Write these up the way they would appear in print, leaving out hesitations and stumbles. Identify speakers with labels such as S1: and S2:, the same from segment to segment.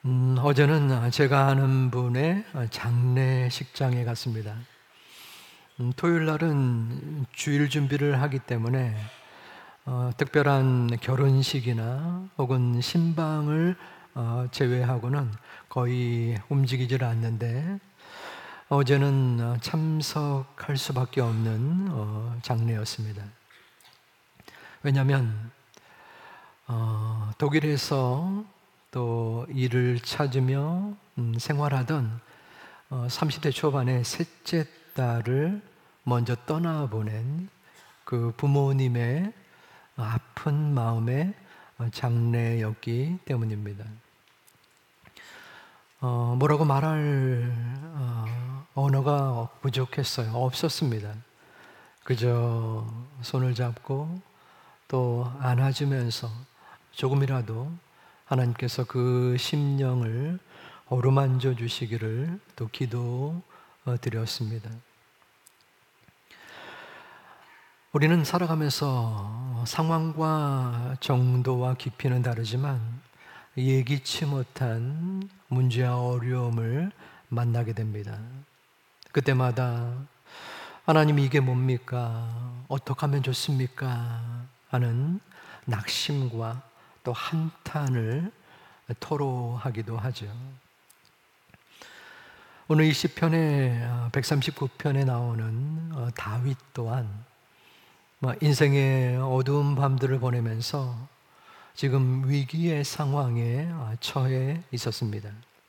S1: 어제는 제가 아는 분의 장례식장에 갔습니다. 토요일 날은 주일 준비를 하기 때문에 특별한 결혼식이나 혹은 신방을 제외하고는 거의 움직이질 않는데, 어제는 참석할 수밖에 없는 장례였습니다. 왜냐하면 독일에서 또 일을 찾으며 생활하던 30대 초반의 셋째 딸을 먼저 떠나보낸 그 부모님의 아픈 마음의 장례였기 때문입니다. 뭐라고 말할 언어가 부족했어요. 없었습니다. 그저 손을 잡고 또 안아주면서 조금이라도 하나님께서 그 심령을 어루만져 주시기를 또 기도드렸습니다. 우리는 살아가면서 상황과 정도와 깊이는 다르지만 예기치 못한 문제와 어려움을 만나게 됩니다. 그때마다 하나님, 이게 뭡니까? 어떻게 하면 좋습니까? 하는 낙심과 또 한탄을 토로하기도 하죠. 오늘 이 시편의 139편에 나오는 다윗 또한 인생의 어두운 밤들을 보내면서 지금 위기의 상황에 처해 있었습니다.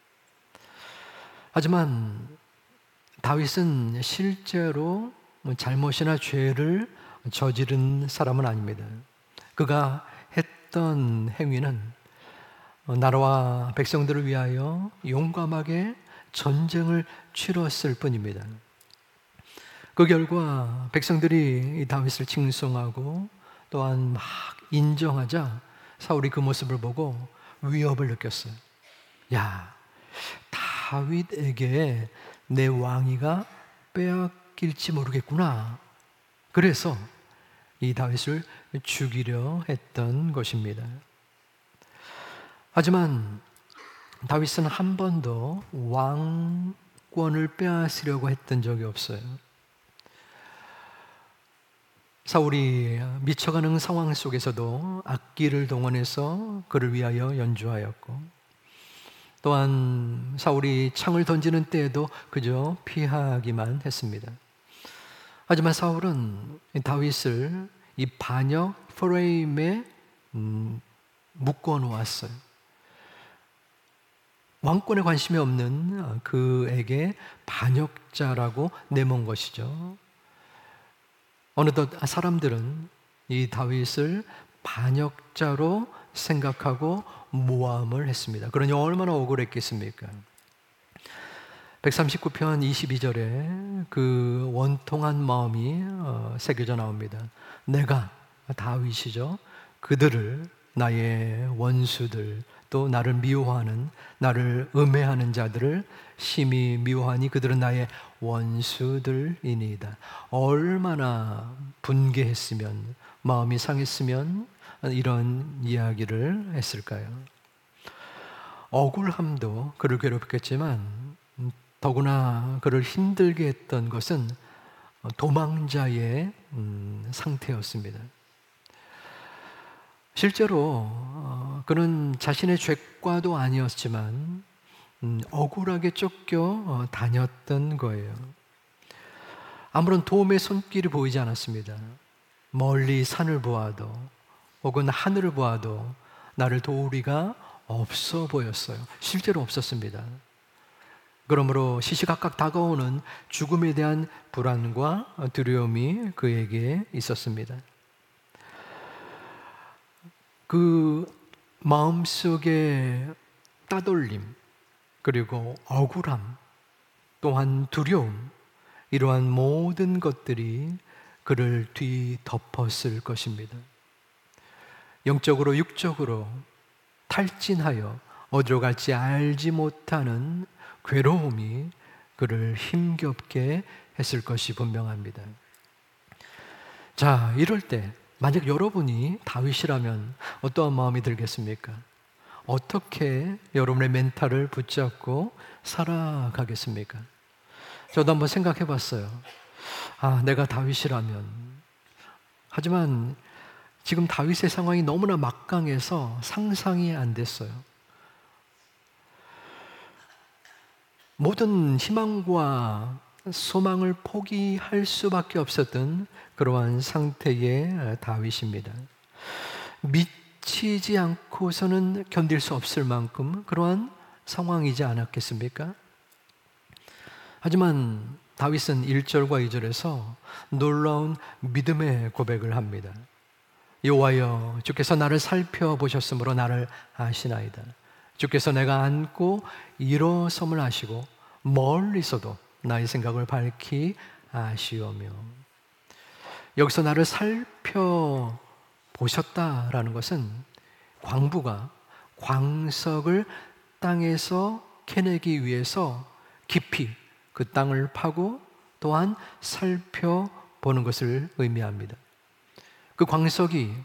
S1: 하지만 다윗은 실제로 잘못이나 죄를 저지른 사람은 아닙니다. 그가 했던 행위는 나라와 백성들을 위하여 용감하게 전쟁을 치렀을 뿐입니다. 그 결과 백성들이 이 다윗을 칭송하고 또한 막 인정하자 사울이 그 모습을 보고 위협을 느꼈어요. 야, 다윗에게 내 왕위가 빼앗길지 모르겠구나. 그래서 이 다윗을 죽이려 했던 것입니다. 하지만 다윗은 한 번도 왕권을 빼앗으려고 했던 적이 없어요. 사울이 미쳐가는 상황 속에서도 악기를 동원해서 그를 위하여 연주하였고, 또한 사울이 창을 던지는 때에도 그저 피하기만 했습니다. 하지만 사울은 다윗을 이 반역 프레임에 묶어 놓았어요. 왕권에 관심이 없는 그에게 반역자라고 내몬 것이죠. 어느덧 사람들은 이 다윗을 반역자로 생각하고 모함을 했습니다. 그러니 얼마나 억울했겠습니까? 139편 22절에 그 원통한 마음이 새겨져 나옵니다. 내가, 다윗이죠, 그들을, 나의 원수들, 또 나를 미워하는, 나를 음해하는 자들을 심히 미워하니 그들은 나의 원수들이니이다. 얼마나 분개했으면, 마음이 상했으면 이런 이야기를 했을까요? 억울함도 그를 괴롭혔겠지만 더구나 그를 힘들게 했던 것은 도망자의 상태였습니다. 실제로 그는 자신의 죄과도 아니었지만 억울하게 쫓겨 다녔던 거예요. 아무런 도움의 손길이 보이지 않았습니다. 멀리 산을 보아도 혹은 하늘을 보아도 나를 도우리가 없어 보였어요. 실제로 없었습니다. 그러므로 시시각각 다가오는 죽음에 대한 불안과 두려움이 그에게 있었습니다. 그 마음속의 따돌림, 그리고 억울함, 또한 두려움, 이러한 모든 것들이 그를 뒤덮었을 것입니다. 영적으로 육적으로 탈진하여 어디로 갈지 알지 못하는 괴로움이 그를 힘겹게 했을 것이 분명합니다. 자, 이럴 때 만약 여러분이 다윗이라면 어떠한 마음이 들겠습니까? 어떻게 여러분의 멘탈을 붙잡고 살아가겠습니까? 저도 한번 생각해 봤어요. 내가 다윗이라면. 하지만 지금 다윗의 상황이 너무나 막강해서 상상이 안 됐어요. 모든 희망과 소망을 포기할 수밖에 없었던 그러한 상태의 다윗입니다. 미치지 않고서는 견딜 수 없을 만큼 그러한 상황이지 않았겠습니까? 하지만 다윗은 1절과 2절에서 놀라운 믿음의 고백을 합니다. 여호와여, 주께서 나를 살펴보셨으므로 나를 아시나이다. 주께서 내가 앉고 일어섬을 아시고 멀리서도 나의 생각을 밝히 아시오며. 여기서 나를 살펴보셨다라는 것은 광부가 광석을 땅에서 캐내기 위해서 깊이 그 땅을 파고 또한 살펴보는 것을 의미합니다. 그 광석이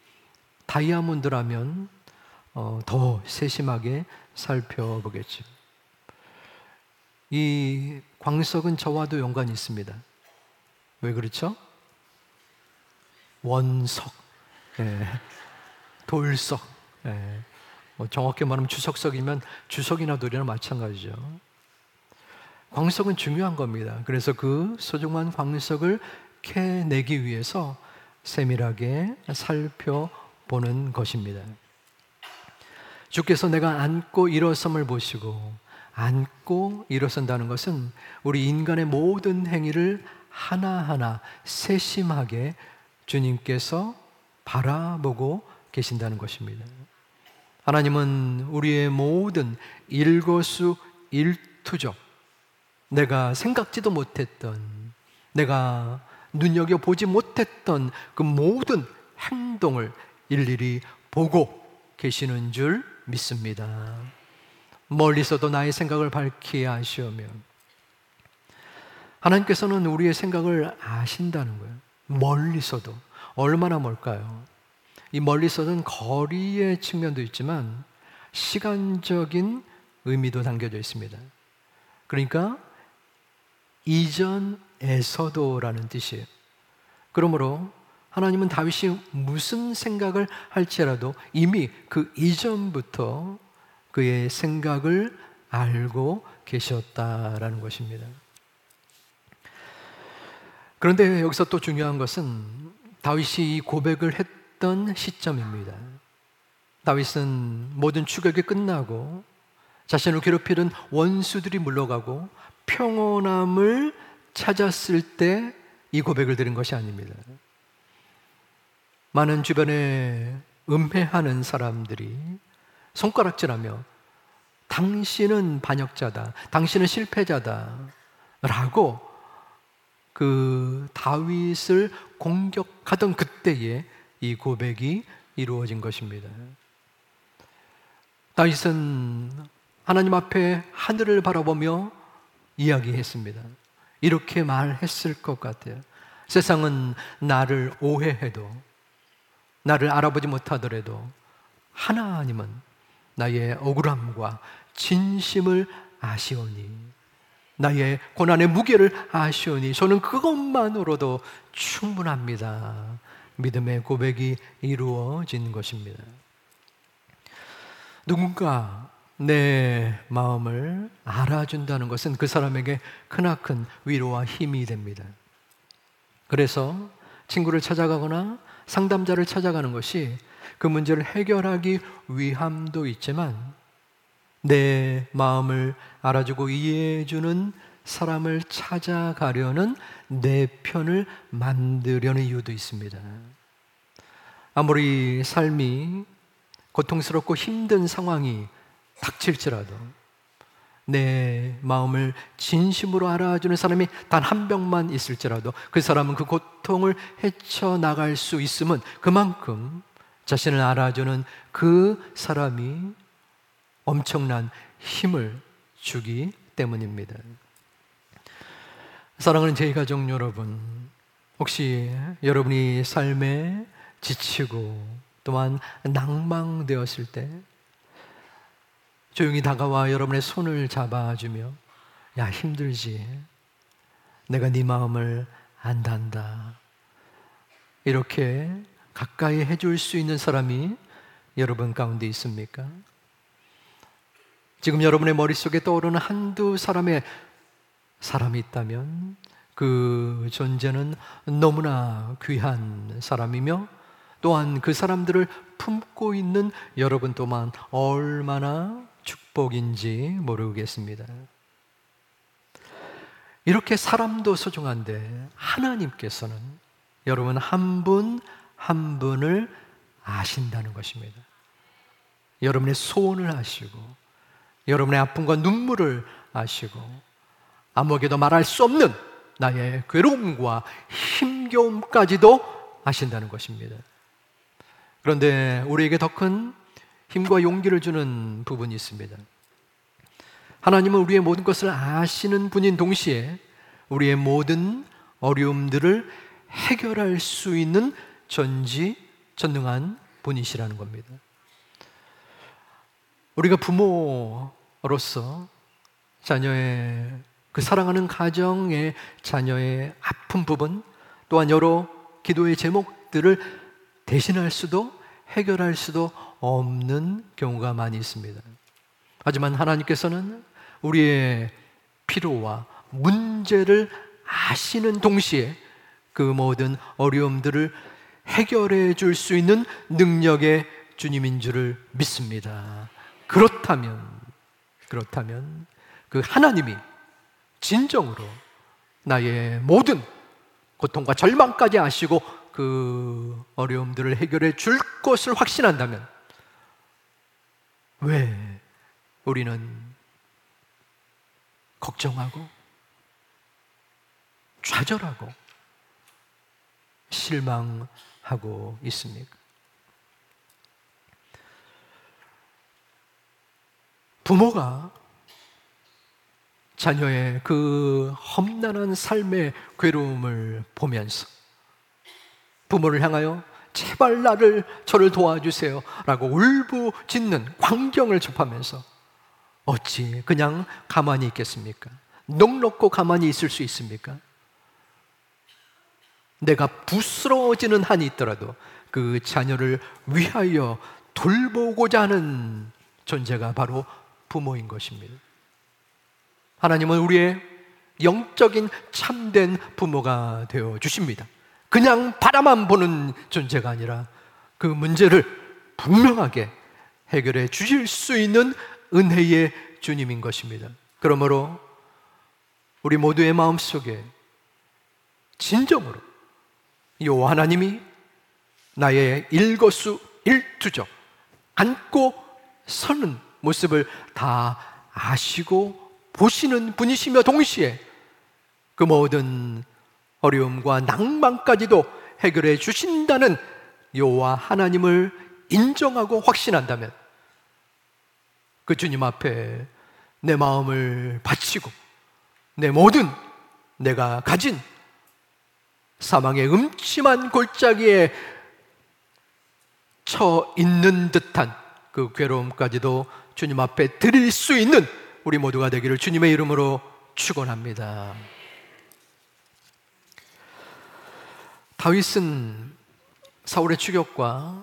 S1: 다이아몬드라면 더 세심하게 살펴보겠죠. 이 광석은 저와도 연관이 있습니다. 왜 그렇죠? 원석, 돌석, 정확히 말하면 주석석이면 주석이나 돌이나 마찬가지죠. 광석은 중요한 겁니다. 그래서 그 소중한 광석을 캐내기 위해서 세밀하게 살펴보는 것입니다. 주께서 내가 앉고 일어섬을 보시고, 앉고 일어선다는 것은 우리 인간의 모든 행위를 하나하나 세심하게 주님께서 바라보고 계신다는 것입니다. 하나님은 우리의 모든 일거수일투족, 내가 생각지도 못했던, 내가 눈여겨보지 못했던 그 모든 행동을 일일이 보고 계시는 줄 믿습니다. 멀리서도 나의 생각을 밝히 아시오며. 하나님께서는 우리의 생각을 아신다는 거예요. 멀리서도. 얼마나 멀까요? 이 멀리서는 거리의 측면도 있지만 시간적인 의미도 담겨져 있습니다. 그러니까 이전에서도라는 뜻이에요. 그러므로 하나님은 다윗이 무슨 생각을 할지라도 이미 그 이전부터 그의 생각을 알고 계셨다라는 것입니다. 그런데 여기서 또 중요한 것은 다윗이 이 고백을 했던 시점입니다. 다윗은 모든 추격이 끝나고 자신을 괴롭히던 원수들이 물러가고 평온함을 찾았을 때 이 고백을 드린 것이 아닙니다. 많은 주변에 음해하는 사람들이 손가락질하며 당신은 반역자다, 당신은 실패자다 라고 그 다윗을 공격하던 그때에 이 고백이 이루어진 것입니다. 다윗은 하나님 앞에 하늘을 바라보며 이야기했습니다. 이렇게 말했을 것 같아요. 세상은 나를 오해해도, 나를 알아보지 못하더라도 하나님은 나의 억울함과 진심을 아시오니, 나의 고난의 무게를 아시오니 저는 그것만으로도 충분합니다. 믿음의 고백이 이루어진 것입니다. 누군가 내 마음을 알아준다는 것은 그 사람에게 크나큰 위로와 힘이 됩니다. 그래서 친구를 찾아가거나 상담자를 찾아가는 것이 그 문제를 해결하기 위함도 있지만 내 마음을 알아주고 이해해주는 사람을 찾아가려는 내 편을 만들려는 이유도 있습니다. 아무리 삶이 고통스럽고 힘든 상황이 닥칠지라도 내 마음을 진심으로 알아주는 사람이 단 한 명만 있을지라도 그 사람은 그 고통을 헤쳐나갈 수 있음은 그만큼 자신을 알아주는 그 사람이 엄청난 힘을 주기 때문입니다. 사랑하는 제 가족 여러분, 혹시 여러분이 삶에 지치고 또한 낭망되었을 때 조용히 다가와 여러분의 손을 잡아주며 야, 힘들지? 내가 네 마음을 안단다. 이렇게 가까이 해줄 수 있는 사람이 여러분 가운데 있습니까? 지금 여러분의 머릿속에 떠오르는 한두 사람이 있다면 그 존재는 너무나 귀한 사람이며 또한 그 사람들을 품고 있는 여러분 또한 얼마나 축복인지 모르겠습니다. 이렇게 사람도 소중한데 하나님께서는 여러분 한 분 한 분을 아신다는 것입니다. 여러분의 소원을 아시고 여러분의 아픔과 눈물을 아시고 아무에게도 말할 수 없는 나의 괴로움과 힘겨움까지도 아신다는 것입니다. 그런데 우리에게 더 큰 힘과 용기를 주는 부분이 있습니다. 하나님은 우리의 모든 것을 아시는 분인 동시에 우리의 모든 어려움들을 해결할 수 있는 전지전능한 분이시라는 겁니다. 우리가 부모로서 자녀의 그 사랑하는 가정의 자녀의 아픈 부분 또한 여러 기도의 제목들을 대신할 수도 해결할 수도 없는 경우가 많이 있습니다. 하지만 하나님께서는 우리의 필요와 문제를 아시는 동시에 그 모든 어려움들을 해결해 줄 수 있는 능력의 주님인 줄을 믿습니다. 그렇다면 그 하나님이 진정으로 나의 모든 고통과 절망까지 아시고 그 어려움들을 해결해 줄 것을 확신한다면 왜 우리는 걱정하고 좌절하고 실망하고 있습니까? 부모가 자녀의 그 험난한 삶의 괴로움을 보면서 부모를 향하여 제발 저를 도와주세요 라고 울부짖는 광경을 접하면서 어찌 그냥 가만히 있겠습니까? 넋놓고 가만히 있을 수 있습니까? 내가 부스러워지는 한이 있더라도 그 자녀를 위하여 돌보고자 하는 존재가 바로 부모인 것입니다. 하나님은 우리의 영적인 참된 부모가 되어 주십니다. 그냥 바라만 보는 존재가 아니라 그 문제를 분명하게 해결해 주실 수 있는 은혜의 주님인 것입니다. 그러므로 우리 모두의 마음속에 진정으로 여호와 하나님이 나의 일거수일투족 안고 서는 모습을 다 아시고 보시는 분이시며 동시에 그 모든 어려움과 낭만까지도 해결해 주신다는 여호와 하나님을 인정하고 확신한다면 그 주님 앞에 내 마음을 바치고 내 모든 내가 가진 사망의 음침한 골짜기에 처 있는 듯한 그 괴로움까지도 주님 앞에 드릴 수 있는 우리 모두가 되기를 주님의 이름으로 축원합니다. 다윗은 사울의 추격과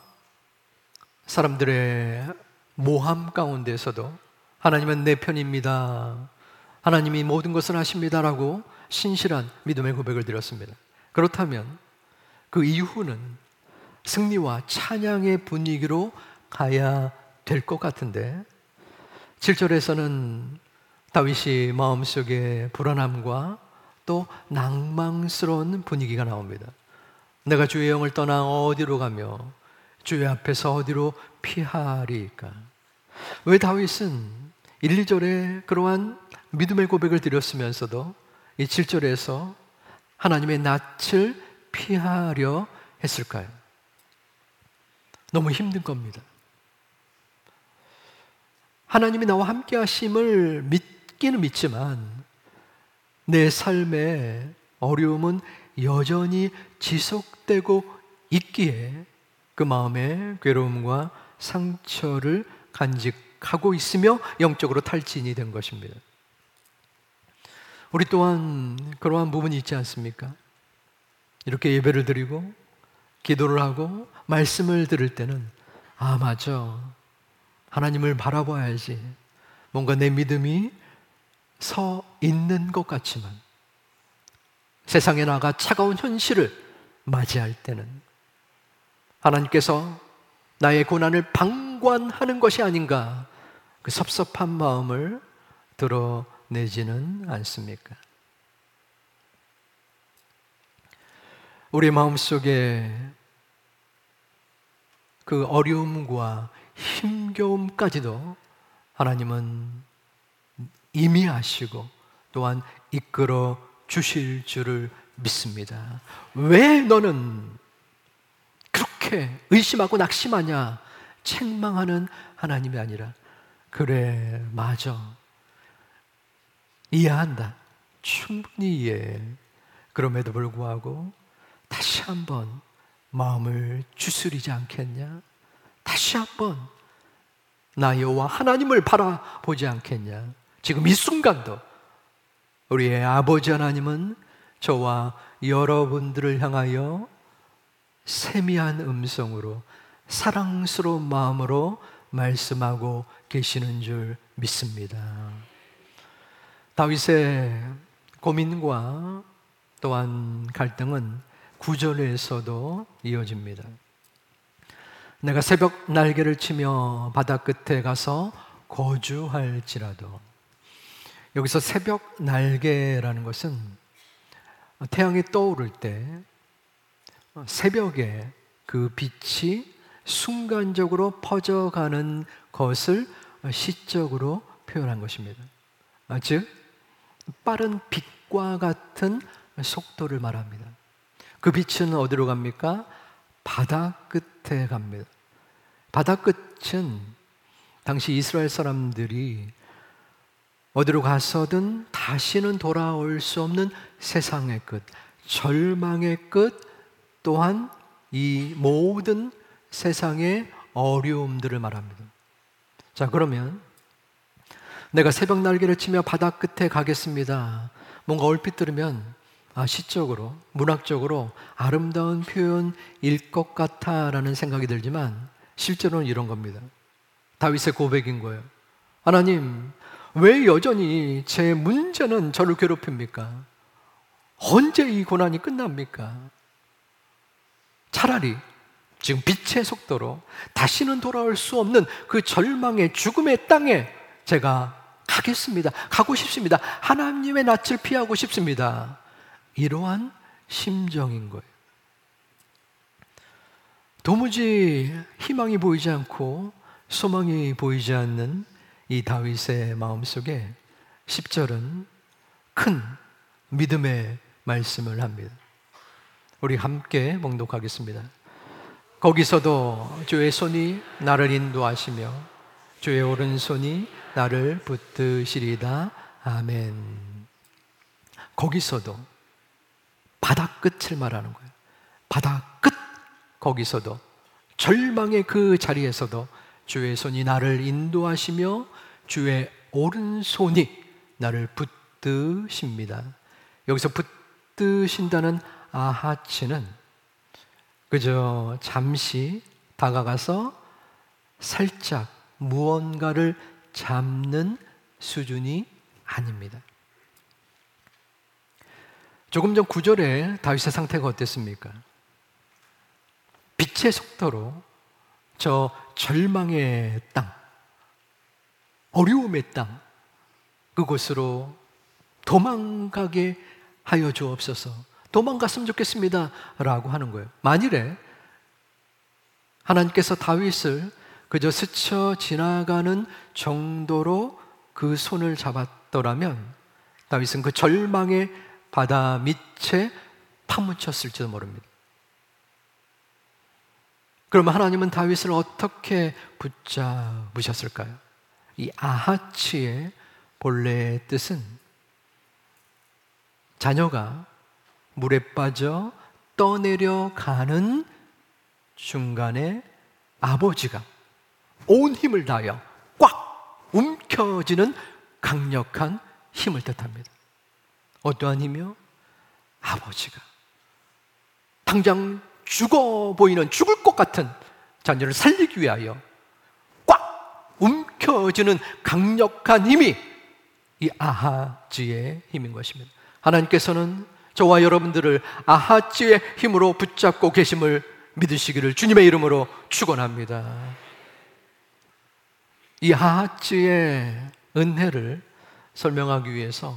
S1: 사람들의 모함 가운데서도 하나님은 내 편입니다, 하나님이 모든 것을 하십니다라고 신실한 믿음의 고백을 드렸습니다. 그렇다면 그 이후는 승리와 찬양의 분위기로 가야 될 것 같은데 7절에서는 다윗이 마음속에 불안함과 또 낭망스러운 분위기가 나옵니다. 내가 주의 영을 떠나 어디로 가며 주의 앞에서 어디로 피하리까? 왜 다윗은 1, 2절에 그러한 믿음의 고백을 드렸으면서도 이 7절에서 하나님의 낯을 피하려 했을까요? 너무 힘든 겁니다. 하나님이 나와 함께 하심을 믿기는 믿지만 내 삶의 어려움은 여전히 지속되고 있기에 그 마음의 괴로움과 상처를 간직하게 고백하고 있으며 영적으로 탈진이 된 것입니다. 우리 또한 그러한 부분이 있지 않습니까? 이렇게 예배를 드리고 기도를 하고 말씀을 들을 때는 맞아, 하나님을 바라봐야지, 뭔가 내 믿음이 서 있는 것 같지만 세상에 나가 차가운 현실을 맞이할 때는 하나님께서 나의 고난을 방관하는 것이 아닌가, 그 섭섭한 마음을 드러내지는 않습니까? 우리 마음속에 그 어려움과 힘겨움까지도 하나님은 이미 아시고 또한 이끌어 주실 줄을 믿습니다. 왜 너는 그렇게 의심하고 낙심하냐, 책망하는 하나님이 아니라, 그래, 맞아, 이해한다, 충분히 이해해. 그럼에도 불구하고 다시 한번 마음을 추스리지 않겠냐? 다시 한번 나 여호와 하나님을 바라보지 않겠냐? 지금 이 순간도 우리의 아버지 하나님은 저와 여러분들을 향하여 세미한 음성으로 사랑스러운 마음으로 말씀하고 계시는 줄 믿습니다. 다윗의 고민과 또한 갈등은 9절에서도 이어집니다. 내가 새벽 날개를 치며 바다 끝에 가서 거주할지라도. 여기서 새벽 날개라는 것은 태양이 떠오를 때 새벽에 그 빛이 순간적으로 퍼져가는 것을 시적으로 표현한 것입니다. 즉 빠른 빛과 같은 속도를 말합니다. 그 빛은 어디로 갑니까? 바다 끝에 갑니다. 바다 끝은 당시 이스라엘 사람들이 어디로 가서든 다시는 돌아올 수 없는 세상의 끝, 절망의 끝, 또한 이 모든 세상의 어려움들을 말합니다. 자, 그러면 내가 새벽 날개를 치며 바다 끝에 가겠습니다. 뭔가 얼핏 들으면 시적으로, 문학적으로 아름다운 표현일 것 같아라는 생각이 들지만 실제로는 이런 겁니다. 다윗의 고백인 거예요. 하나님, 왜 여전히 제 문제는 저를 괴롭힙니까? 언제 이 고난이 끝납니까? 차라리 지금 빛의 속도로 다시는 돌아올 수 없는 그 절망의 죽음의 땅에 제가 가겠습니다. 가고 싶습니다. 하나님의 낯을 피하고 싶습니다. 이러한 심정인 거예요. 도무지 희망이 보이지 않고 소망이 보이지 않는 이 다윗의 마음속에 10절은 큰 믿음의 말씀을 합니다. 우리 함께 봉독하겠습니다. 거기서도 주의 손이 나를 인도하시며 주의 오른손이 나를 붙드시리다. 아멘. 거기서도, 바다 끝을 말하는 거예요. 바다 끝, 거기서도, 절망의 그 자리에서도 주의 손이 나를 인도하시며 주의 오른손이 나를 붙드십니다. 여기서 붙드신다는 아하치는 그저 잠시 다가가서 살짝 무언가를 잡는 수준이 아닙니다. 조금 전 9절에 다윗의 상태가 어땠습니까? 빛의 속도로 저 절망의 땅, 어려움의 땅, 그곳으로 도망가게 하여 주옵소서. 도망갔으면 좋겠습니다 라고 하는 거예요. 만일에 하나님께서 다윗을 그저 스쳐 지나가는 정도로 그 손을 잡았더라면 다윗은 그 절망의 바다 밑에 파묻혔을지도 모릅니다. 그러면 하나님은 다윗을 어떻게 붙잡으셨을까요? 이 아하치의 본래의 뜻은 자녀가 물에 빠져 떠내려가는 중간에 아버지가 온 힘을 다하여 꽉 움켜쥐는 강력한 힘을 뜻합니다. 어떠한 힘이요? 아버지가 당장 죽어 보이는, 죽을 것 같은 자녀를 살리기 위하여 꽉 움켜쥐는 강력한 힘이 이 아하지의 힘인 것입니다. 하나님께서는 저와 여러분들을 아하지의 힘으로 붙잡고 계심을 믿으시기를 주님의 이름으로 축원합니다. 이 아하지의 은혜를 설명하기 위해서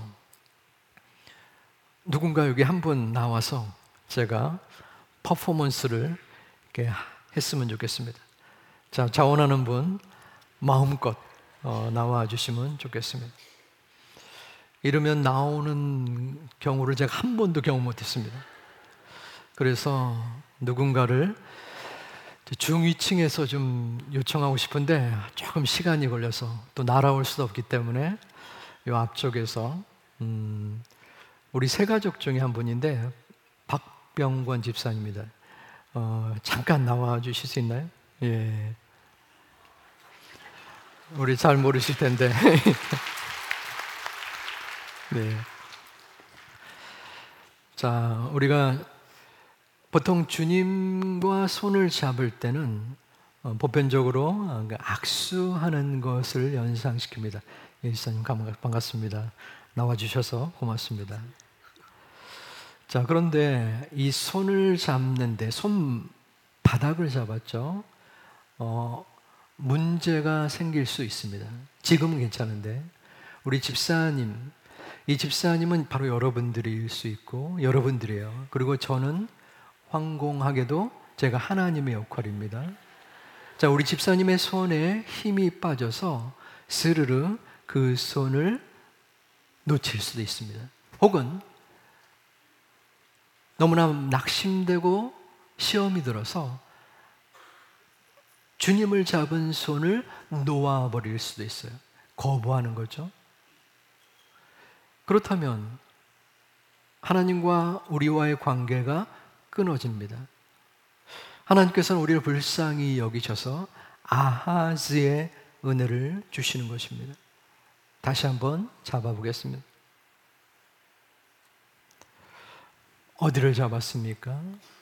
S1: 누군가 여기 한 분 나와서 제가 퍼포먼스를 이렇게 했으면 좋겠습니다. 자, 자원하는 분 마음껏 나와 주시면 좋겠습니다. 이러면 나오는 경우를 제가 한 번도 경험 못했습니다. 그래서 누군가를 중위층에서 좀 요청하고 싶은데 조금 시간이 걸려서 또 날아올 수도 없기 때문에 이 앞쪽에서 우리 세 가족 중에 한 분인데 박병권 집사님입니다. 잠깐 나와 주실 수 있나요? 예. 우리 잘 모르실 텐데. 네. 자, 우리가 보통 주님과 손을 잡을 때는 보편적으로 악수하는 것을 연상시킵니다. 예, 집사님 반갑습니다. 나와주셔서 고맙습니다. 자, 그런데 이 손을 잡는데 손바닥을 잡았죠. 문제가 생길 수 있습니다. 지금은 괜찮은데 우리 집사님, 이 집사님은 바로 여러분들일 수 있고 여러분들이에요. 그리고 저는 황공하게도 제가 하나님의 역할입니다. 자, 우리 집사님의 손에 힘이 빠져서 스르르 그 손을 놓칠 수도 있습니다. 혹은 너무나 낙심되고 시험이 들어서 주님을 잡은 손을 놓아버릴 수도 있어요. 거부하는 거죠. 그렇다면 하나님과 우리와의 관계가 끊어집니다. 하나님께서는 우리를 불쌍히 여기셔서 아하즈의 은혜를 주시는 것입니다. 다시 한번 잡아보겠습니다. 어디를 잡았습니까?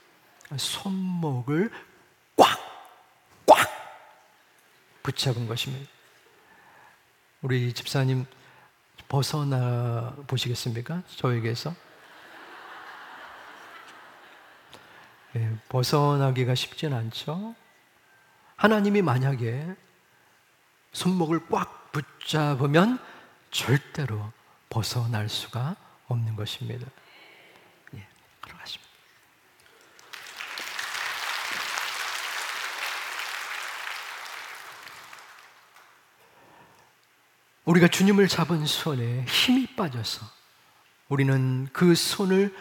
S1: 손목을 꽉 붙잡은 것입니다. 우리 집사님 벗어나 보시겠습니까? 저에게서. 네, 벗어나기가 쉽진 않죠. 하나님이 만약에 손목을 꽉 붙잡으면 절대로 벗어날 수가 없는 것입니다. 예, 들어가십니다. 우리가 주님을 잡은 손에 힘이 빠져서 우리는 그 손을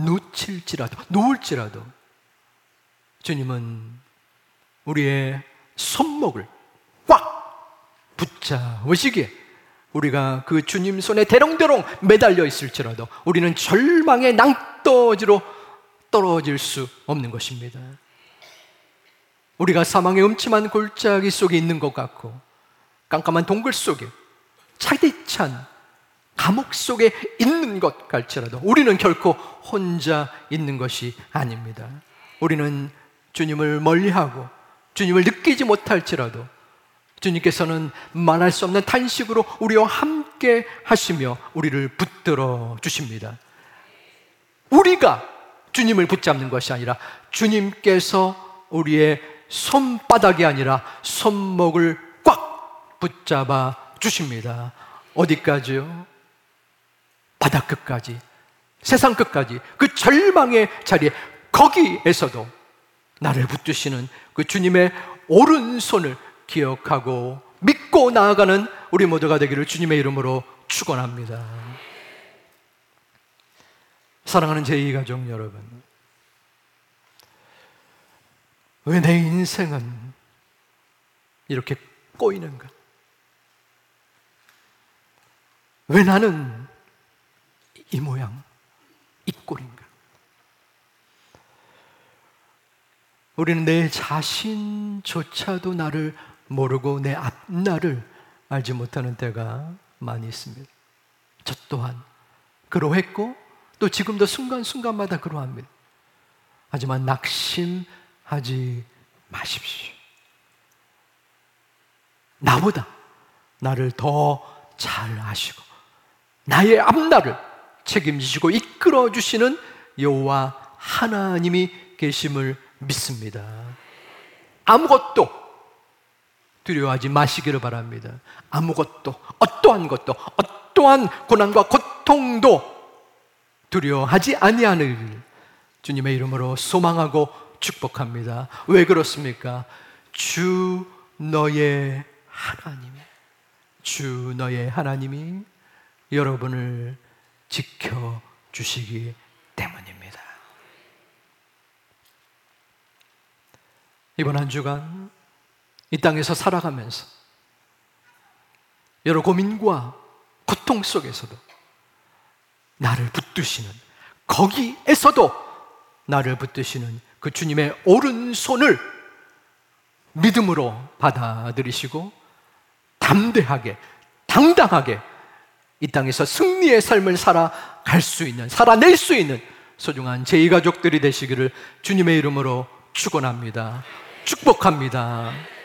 S1: 놓을지라도 주님은 우리의 손목을 꽉 붙잡으시기에 우리가 그 주님 손에 대롱대롱 매달려 있을지라도 우리는 절망의 낭떠지로 떨어질 수 없는 것입니다. 우리가 사망의 음침한 골짜기 속에 있는 것 같고 깜깜한 동굴 속에 차디찬 감옥 속에 있는 것 같지라도 우리는 결코 혼자 있는 것이 아닙니다. 우리는 주님을 멀리하고 주님을 느끼지 못할지라도 주님께서는 말할 수 없는 탄식으로 우리와 함께 하시며 우리를 붙들어 주십니다. 우리가 주님을 붙잡는 것이 아니라 주님께서 우리의 손바닥이 아니라 손목을 꽉 붙잡아 주십니다. 어디까지요? 바닥 끝까지, 세상 끝까지, 그 절망의 자리에 거기에서도 나를 붙드시는 그 주님의 오른손을 기억하고 믿고 나아가는 우리 모두가 되기를 주님의 이름으로 축원합니다. 사랑하는 제2가족 여러분, 왜 내 인생은 이렇게 꼬이는가? 왜 나는 이 모양, 이 꼴인가? 우리는 내 자신조차도 나를 모르고 내 앞날을 알지 못하는 때가 많이 있습니다. 저 또한 그러했고 또 지금도 순간순간마다 그러합니다. 하지만 낙심하지 마십시오. 나보다 나를 더 잘 아시고 나의 앞날을 책임지시고 이끌어 주시는 여호와 하나님이 계심을 믿습니다. 아무것도 두려워하지 마시기를 바랍니다. 아무것도, 어떠한 것도, 어떠한 고난과 고통도 두려워하지 아니하는 주님의 이름으로 소망하고 축복합니다. 왜 그렇습니까? 주 너의 하나님이 여러분을 지켜주시기 때문입니다. 이번 한 주간 이 땅에서 살아가면서 여러 고민과 고통 속에서도 나를 붙드시는, 거기에서도 나를 붙드시는 그 주님의 오른손을 믿음으로 받아들이시고 담대하게, 당당하게 이 땅에서 승리의 삶을 살아갈 수 있는, 살아낼 수 있는 소중한 제2가족들이 되시기를 주님의 이름으로 축원합니다. 축복합니다.